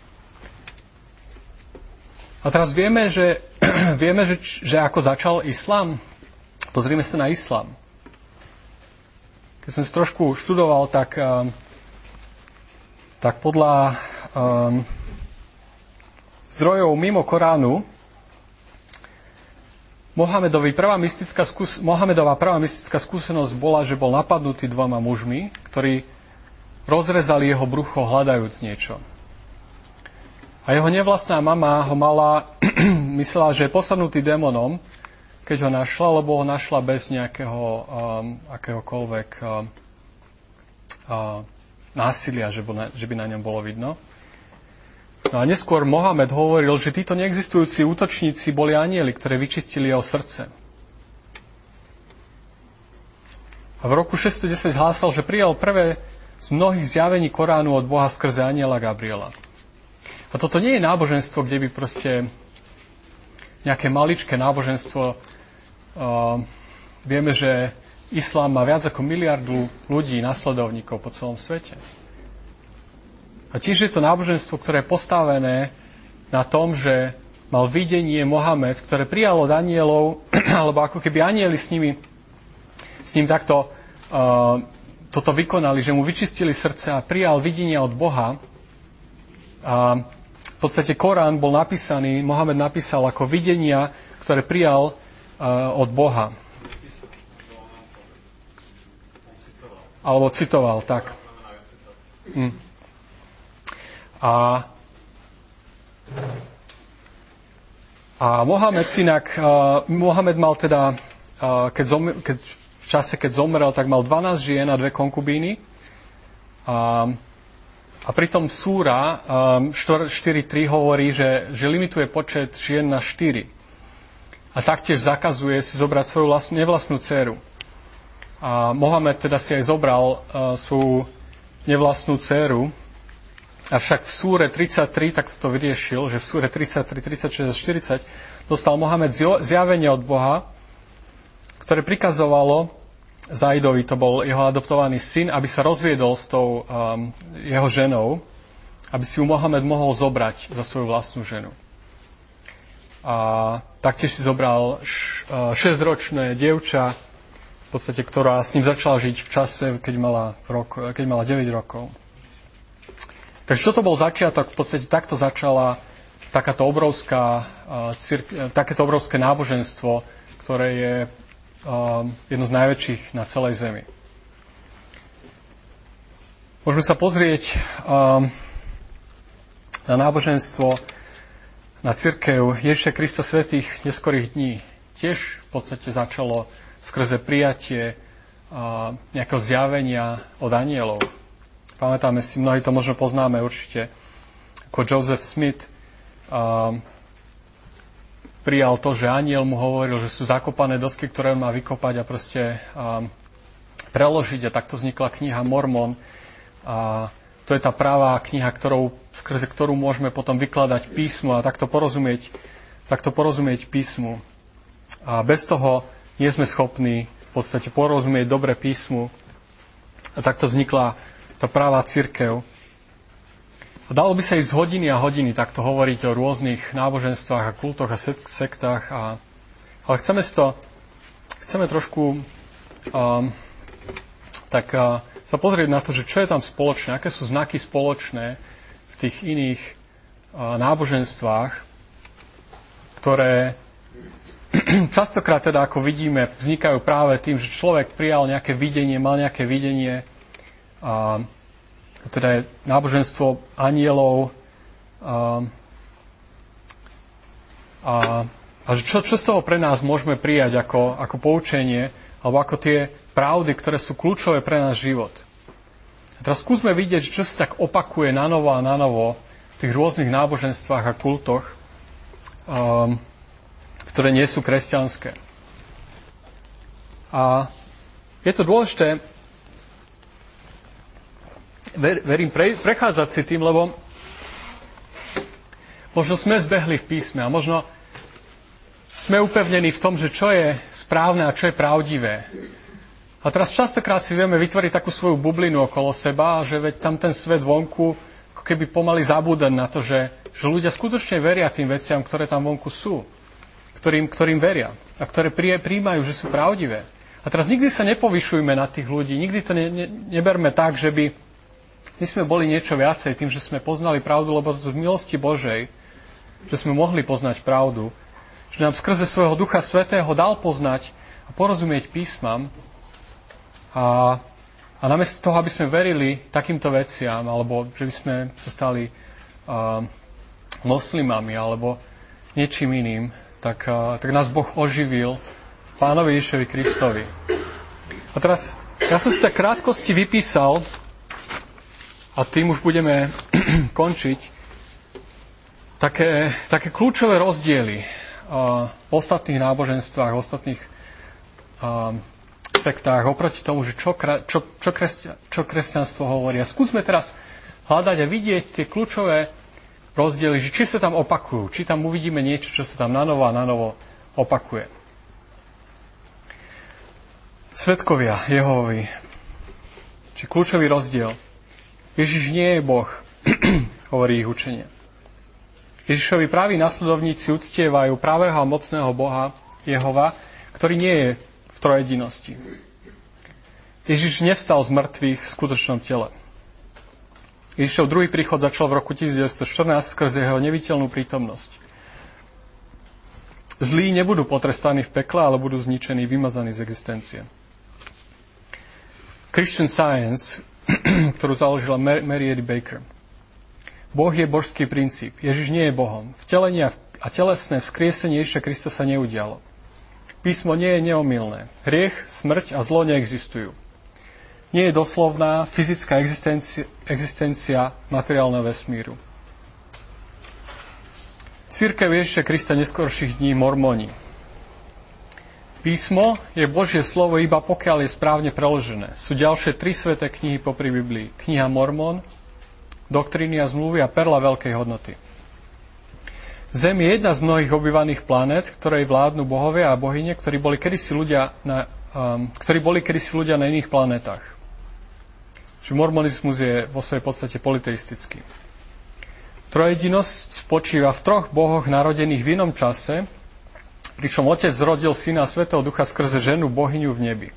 A teraz vieme, že ako začal islám. Pozrime sa na islám. Keď som si trošku študoval, tak podľa zdrojov mimo Koránu Mohamedová prvá mystická skúsenosť bola, že bol napadnutý 2 mužmi, ktorí rozrezali jeho brucho hľadajúc niečo. A jeho nevlastná mama ho myslela, že je posadnutý démonom, keď ho našla, lebo ho našla bez nejakého akéhokoľvek násilia, že by na ňom bolo vidno. No a neskôr Mohamed hovoril, že títo neexistujúci útočníci boli anjeli, ktoré vyčistili jeho srdce. A v roku 610 hlásal, že prijal prvé z mnohých zjavení Koránu od Boha skrze anjela Gabriela. A toto nie je náboženstvo, kde by proste nejaké maličké náboženstvo. Vieme, že islám má viac ako 1 miliardu ľudí, nasledovníkov po celom svete. A tiež je to náboženstvo, ktoré je postavené na tom, že mal videnie Mohamed, ktoré prijal od anielov, alebo ako keby anieli s ním takto toto vykonali, že mu vyčistili srdce a prijal videnia od Boha. A v podstate Korán bol napísaný, Mohamed napísal ako videnia, ktoré prijal od Boha. Alebo citoval, tak. A Mohamed mal teda, keď v čase, keď zomrel, tak mal 12 žien a 2 konkubíny. A pritom súra 4.3 hovorí, že limituje počet žien na 4. A taktiež zakazuje si zobrať svoju nevlastnú dcéru. A Mohamed teda si aj zobral svoju nevlastnú dcéru. Avšak v súre 33, tak to vyriešil, že v súre 33, 36 a 40 dostal Mohamed zjavenie od Boha, ktoré prikazovalo Zaidovi, to bol jeho adoptovaný syn, aby sa rozviedol s tou jeho ženou, aby si ju Mohamed mohol zobrať za svoju vlastnú ženu. A taktiež si zobral 6-ročné dievča, v podstate, ktorá s ním začala žiť v čase, keď mala 9 rokov. Takže toto bol začiatok, v podstate takto začala takéto obrovské náboženstvo, ktoré je jedno z najväčších na celej Zemi. Môžeme sa pozrieť na náboženstvo, na cirkev Ježiša Krista svätých neskorých dní. Tiež v podstate začalo skrze prijatie nejakého zjavenia od anjelov. Pamätáme si, mnohí to možno poznáme určite, ako Joseph Smith prijal to, že anjel mu hovoril, že sú zakopané dosky, ktoré on má vykopať a proste preložiť. A takto vznikla kniha Mormon. A to je tá pravá kniha, skrze ktorú môžeme potom vykladať písmo a takto porozumieť písmu. A bez toho nie sme schopní v podstate porozumieť dobre písmu. A takto vznikla tá pravá cirkev. A dalo by sa ísť hodiny a hodiny takto hovoriť o rôznych náboženstvách a kultoch a sektách. Ale chceme trošku sa pozrieť na to, že čo je tam spoločné, aké sú znaky spoločné v tých iných náboženstvách, ktoré častokrát teda, ako vidíme, vznikajú práve tým, že človek prijal nejaké videnie, mal nejaké videnie, teda je náboženstvo anjelov a čo z toho pre nás môžeme prijať ako poučenie alebo ako tie pravdy, ktoré sú kľúčové pre náš život. A teraz skúsme vidieť, čo sa tak opakuje na novo a na novo v tých rôznych náboženstvách a kultoch, ktoré nie sú kresťanské. A je to dôležité, verím, prechádzať si tým, lebo Možno sme zbehli v písme a možno sme upevnení v tom, že čo je správne a čo je pravdivé. A teraz častokrát si vieme vytvoriť takú svoju bublinu okolo seba, že veď tam ten svet vonku ako keby pomaly zabúdať na to, že ľudia skutočne veria tým veciam, ktoré tam vonku sú, ktorým veria a ktoré prijímajú, že sú pravdivé. A teraz nikdy sa nepovyšujme na tých ľudí, nikdy to neberme tak, že by my sme boli niečo viacej tým, že sme poznali pravdu, lebo z milosti Božej, že sme mohli poznať pravdu, že nám skrze svojho Ducha Svätého dal poznať a porozumieť písmam a namiesto toho, aby sme verili takýmto veciam, alebo že by sme sa stali moslimami alebo niečím iným, tak nás Boh oživil v Pánovi Ježišovi Kristovi. A teraz, ja som si tak krátkosti vypísal, a tým už budeme končiť, také kľúčové rozdiely v ostatných náboženstvách, v ostatných sektách, oproti tomu, že čo kresťanstvo hovorí. A skúsme teraz hľadať a vidieť tie kľúčové rozdiely, že či sa tam opakujú, či tam uvidíme niečo, čo sa tam nanovo a nanovo opakuje. Svedkovia Jehovovi, či kľúčový rozdiel. Ježiš nie je Boh, hovorí ich učenie. Ježišovi praví nasledovníci uctievajú pravého a mocného Boha Jehova, ktorý nie je v trojedinosti. Ježiš nevstal z mŕtvych v skutočnom tele. Ježišov druhý príchod začal v roku 1914 skrze jeho neviditeľnú prítomnosť. Zlí nebudú potrestaní v pekle, ale budú zničení, vymazaní z existencie. Christian Science, ktorú založila Mary Eddy Baker. Boh je božský princíp. Ježiš nie je Bohom. Vtelenie a telesné vzkriesenie Ježiša Krista sa neudialo. Písmo nie je neomylné. Hriech, smrť a zlo neexistujú. Nie je doslovná fyzická existencia materiálneho vesmíru. Cirkev Ježiša Krista neskorších dní mormoni. Písmo je Božie slovo iba pokiaľ je správne preložené. Sú ďalšie 3 sväté knihy popri Biblii. Kniha Mormon, Doktríny a zmluvy a Perla veľkej hodnoty. Zem je jedna z mnohých obývaných planét, ktorej vládnu bohovia a bohyne, ktorí boli kedysi ľudia na iných planetách. Čiže mormonizmus je vo svojej podstate politeistický. Trojedinosť spočíva v 3 bohoch narodených v inom čase, pričom Otec zrodil Syna a Svätého Ducha skrze ženu bohyňu v nebi.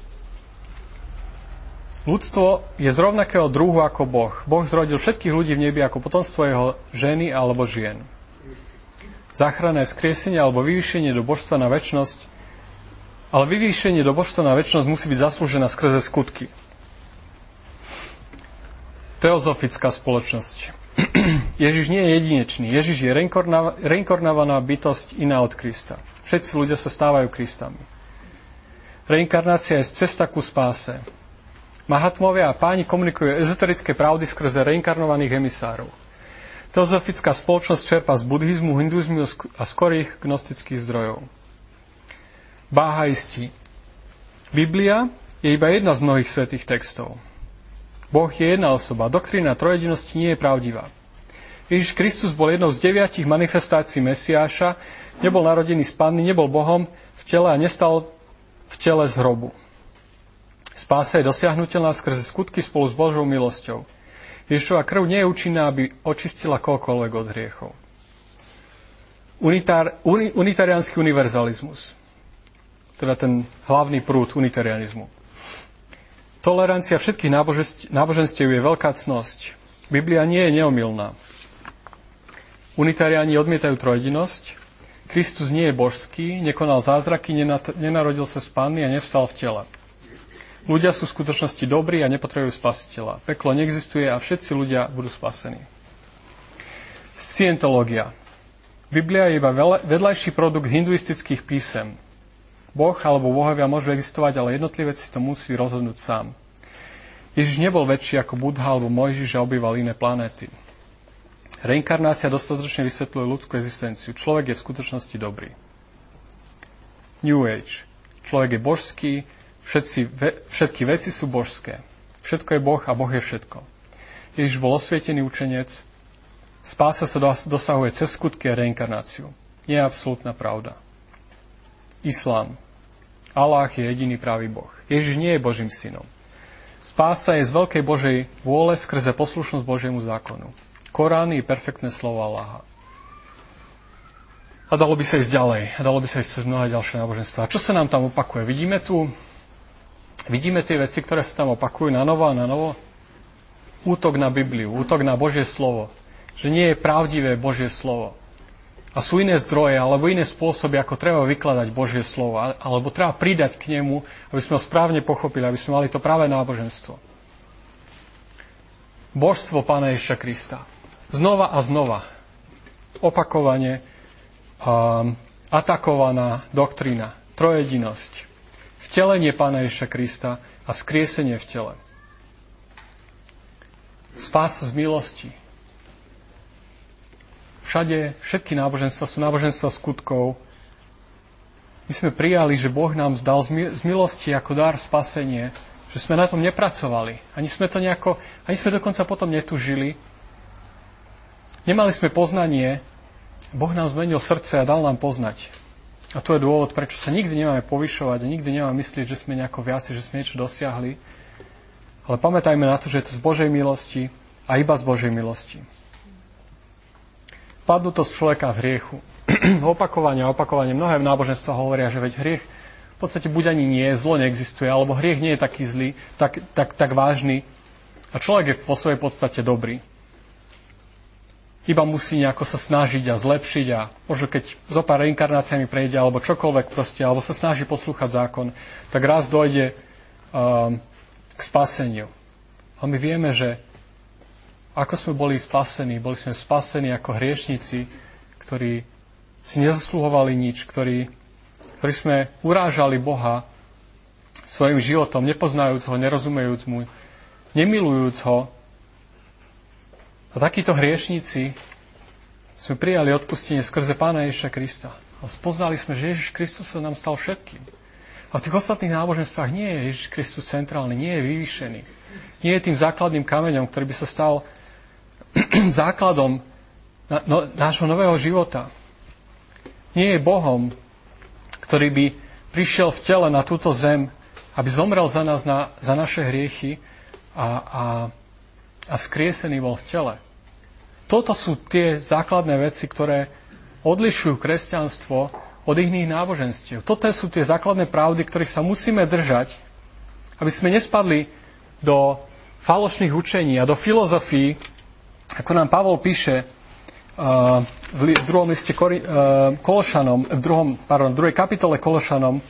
Ľudstvo je z rovnakého druhu ako Boh. Boh zrodil všetkých ľudí v nebi ako potomstvo jeho ženy alebo žien. Záchranné vzkriesenie alebo vyvýšenie do božstva na večnosť, ale vyvýšenie do božstva na večnosť musí byť zaslúžená skrze skutky. Teozofická spoločnosť. Ježiš nie je jedinečný. Ježiš je reinkarnovaná bytosť iná od Krista. Všetci ľudia sa stávajú Kristami. Reinkarnácia je cesta ku spáse. Mahatmovia a páni komunikujú ezoterické pravdy skrze reinkarnovaných emisárov. Teozofická spoločnosť čerpá z buddhizmu, hinduizmu a skorých gnostických zdrojov. Báhaisti. Biblia je iba jedna z mnohých svätých textov. Boh je jedna osoba. Doktrína trojedinosti nie je pravdivá. Ježiš Kristus bol jednou z 9 manifestácií Mesiáša, nebol narodený z panny, nebol Bohom v tele a nestal v tele z hrobu. Spása je dosiahnuteľná skrze skutky spolu s Božou milosťou. Ježišova krv nie je účinná, aby očistila kohokoľvek od hriechov. Unitariánsky univerzalizmus. Teda ten hlavný prúd unitarianizmu. Tolerancia všetkých náboženstiev je veľká cnosť. Biblia nie je neomylná. Unitariáni odmietajú trojedinosť. Kristus nie je božský, nekonal zázraky, nenarodil sa z panny a nevstal v tele. Ľudia sú v skutočnosti dobrí a nepotrebujú spasiteľa. Peklo neexistuje a všetci ľudia budú spasení. Scientológia. Biblia je iba vedľajší produkt hinduistických písem. Boh alebo bohovia môžu existovať, ale jednotlivec si to musí rozhodnúť sám. Ježiš nebol väčší ako Buddha alebo Mojžiš a obýval iné planéty. Reinkarnácia dostatočne vysvetľuje ľudskú existenciu. Človek je v skutočnosti dobrý. New Age. Človek je božský, všetky veci sú božské. Všetko je Boh a Boh je všetko. Ježiš bol osvietený učenec, Spása sa dosahuje cez skutky a reinkarnáciu. Nie je absolútna pravda. Islám. Allah je jediný pravý Boh. Ježiš nie je Božím synom. Spása je z veľkej Božej vôle skrze poslušnosť Božiemu zákonu. Korán je perfektné slovo Allaha. A dalo by sa ísť ďalej. A dalo by sa ísť cez mnohé ďalšie náboženstvá. A čo sa nám tam opakuje? Vidíme tie veci, ktoré sa tam opakujú na novo a na novo? Útok na Bibliu, útok na Božie slovo. Že nie je pravdivé Božie slovo. A sú iné zdroje, alebo iné spôsoby, ako treba vykladať Božie slovo. Alebo treba pridať k nemu, aby sme ho správne pochopili, aby sme mali to práve náboženstvo. Božstvo Pána Ježiša Krista. Znova a znova. Opakovane atakovaná doktrína. Trojedinosť. Vtelenie Pána Ježiša Krista a vzkriesenie v tele. Spása z milosti. Všade, všetky náboženstva sú náboženstva skutkov. My sme prijali, že Boh nám dal z milosti ako dar spasenie, že sme na tom nepracovali. Ani sme dokonca potom netužili. Nemali sme poznanie, Boh nám zmenil srdce a dal nám poznať. A to je dôvod, prečo sa nikdy nemáme povyšovať a nikdy nemáme myslieť, že sme nejako viaci, že sme niečo dosiahli. Ale pamätajme na to, že je to z Božej milosti a iba z Božej milosti. Padnutosť človeka v hriechu. Opakovanie. Mnohé náboženstva hovoria, že veď hriech v podstate buď ani nie, zlo neexistuje, alebo hriech nie je taký zlý, tak vážny. A človek je vo svojej podstate dobrý. Iba musí nejako sa snažiť a zlepšiť a možno keď zo pár reinkarnáciami prejde, alebo čokoľvek proste, alebo sa snaží poslúchať zákon, tak raz dojde k spaseniu. A my vieme, že ako sme boli sme spasení ako hriešnici, ktorí si nezasluhovali nič, ktorí sme urážali Boha svojim životom, nepoznajúc ho, nerozumejúc mu, nemilujúc ho. A takíto hriešnici sme prijali odpustenie skrze Pána Ježiša Krista. A spoznali sme, že Ježiš Kristus sa nám stal všetkým. A v tých ostatných náboženstvách nie je Ježiš Kristus centrálny, nie je vyvýšený. Nie je tým základným kameňom, ktorý by sa stal základom nášho nového života. Nie je Bohom, ktorý by prišiel v tele na túto zem, aby zomrel za nás, za naše hriechy a vzkriesený bol v tele. Toto sú tie základné veci, ktoré odlišujú kresťanstvo od iných náboženstiev. Toto sú tie základné pravdy, ktorých sa musíme držať, aby sme nespadli do falošných učení a do filozofií, ako nám Pavol píše v druhom liste Kološanom, v druhej kapitole Kološanom,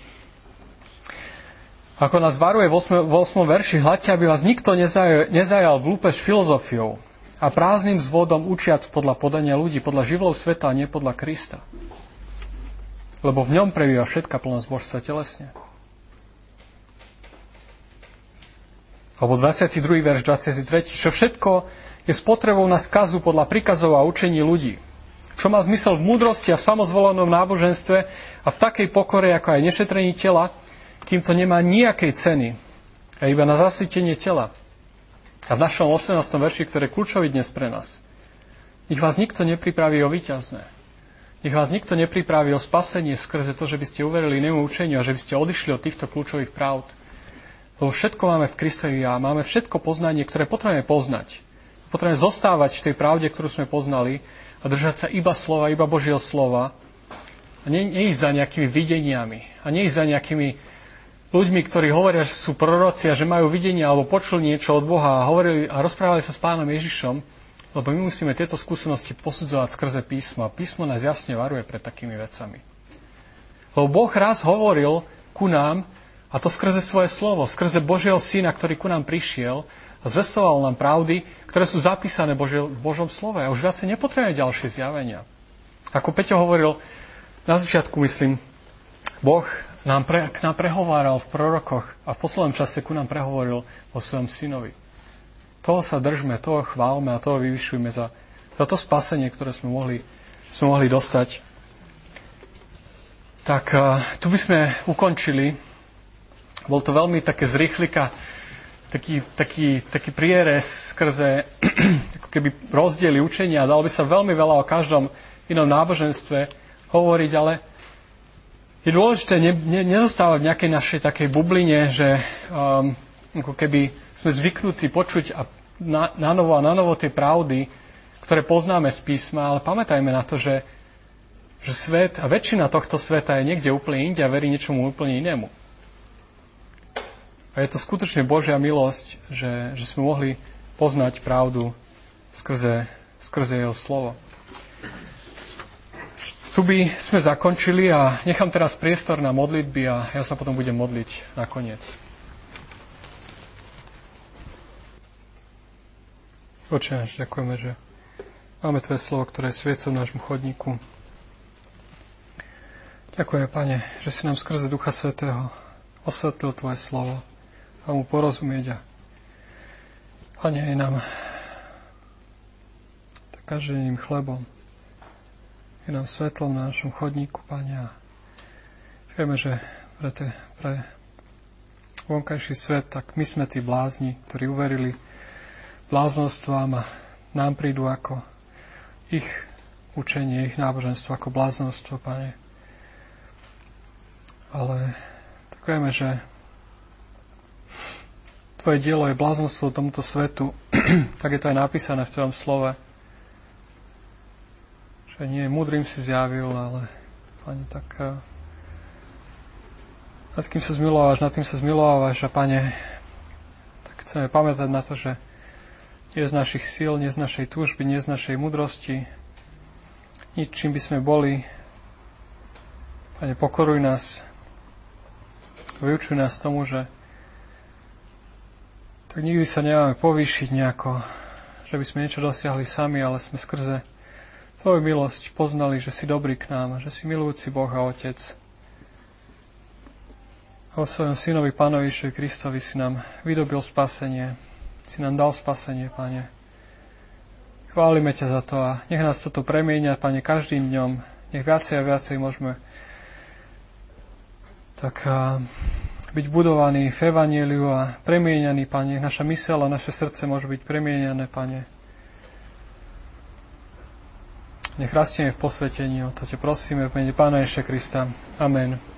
ako nás varuje v 8. verši, hľadte, aby vás nikto nezajal v lúpež filozofiou a prázdnym zvodom učiac podľa podania ľudí, podľa živlov sveta a nie podľa Krista. Lebo v ňom prebýva všetká plnosť Božstva telesne. Alebo 22. verš 23. Čo všetko je spotrebou na skazu podľa príkazov a učení ľudí. Čo má zmysel v múdrosti a v samozvolenom náboženstve a v takej pokore, ako aj nešetrení tela, kým to nemá nejakej ceny a iba na zasytenie tela. A v našom 18. verši, ktoré je kľúčový dnes pre nás. Nech vás nikto nepripraví o víťazné. Nech vás nikto nepripraví o spasenie skrze to, že by ste uverili inému učeniu a že by ste odišli od týchto kľúčových pravd. Lebo všetko máme v Kristovi a máme všetko poznanie, ktoré potrebujeme poznať. Potrebujeme zostávať v tej pravde, ktorú sme poznali a držať sa iba slova, iba Božieho slova a neísť za nejakými videniami a neísť za nejakými ľuďmi, ktorí hovoria, že sú proroci a že majú videnia alebo počuli niečo od Boha a hovorili a rozprávali sa s Pánom Ježišom, lebo my musíme tieto skúsenosti posudzovať skrze písmo a písmo nás jasne varuje pred takými vecami. Lebo Boh raz hovoril ku nám, a to skrze svoje slovo, skrze Božieho Syna, ktorý ku nám prišiel a zvestoval nám pravdy, ktoré sú zapísané v Božom slove. A už viacej nepotrebujeme ďalšie zjavenia. Ako Peťo hovoril, na začiatku myslím, Boh k nám prehováral v prorokoch a v poslednom čase ku nám prehovoril o svojom Synovi. Toho sa držme, toho chválme a toho vyvyšujme za to spasenie, ktoré sme mohli dostať. Tak tu by sme ukončili. Bol to veľmi také zrýchlika taký prierez skrze ako keby rozdiely učenia. Dalo by sa veľmi veľa o každom inom náboženstve hovoriť, ale je dôležité nezostávať v nejakej našej takej bubline, že ako keby sme zvyknutí počuť na novo tie pravdy, ktoré poznáme z písma, ale pamätajme na to, že svet a väčšina tohto sveta je niekde úplne inde a verí niečomu úplne inému. A je to skutočne Božia milosť, že sme mohli poznať pravdu skrze jeho slovo. Tu by sme zakončili a nechám teraz priestor na modlitby a ja sa potom budem modliť nakoniec. Oče náš, ďakujeme, že máme Tvoje slovo, ktoré je sviecou nášmu chodníku. Ďakujem, Pane, že si nám skrze Ducha Svätého osvetlil Tvoje slovo a mu porozumieť. Pane, aj nám tak každým chlebom, je nám svetlom na našom chodníku, Pane. A vieme, že pre vonkajší svet, tak my sme tí blázni, ktorí uverili bláznostvám a nám prídu ako ich učenie, ich náboženstvo, ako bláznostvo, Pane. Ale tak vieme, že Tvoje dielo je bláznostvo tomuto svetu, tak je to aj napísané v Tvojom slove. Že nie múdrym si zjavil, ale Pane, tak nad kým sa zmilováš, nad tým sa zmilováš a Pane, tak chceme pamätať na to, že nie z našich síl, nie z našej túžby, nie z našej múdrosti, nič, čím by sme boli. Pane, pokoruj nás, vyučuj nás tomu, že tak nikdy sa nemáme povýšiť nejako, že by sme niečo dosiahli sami, ale sme skrze Tvoju milosť poznali, že si dobrý k nám, že si milujúci Boh a Otec. A o svojom Synovi Pánovi Ježišovi Kristovi si nám vydobil spasenie, si nám dal spasenie, Pane. Chválime ťa za to a nech nás toto premieňa, Pane, každým dňom. Nech viacej a viacej môžeme tak byť budovaní v evanjeliu a premieňaní, Pane. Naša myseľ a naše srdce môže byť premieňané, Pane. Nech rastieme v posvetení, o to te prosíme v mene Pána Ježiša Krista. Amen.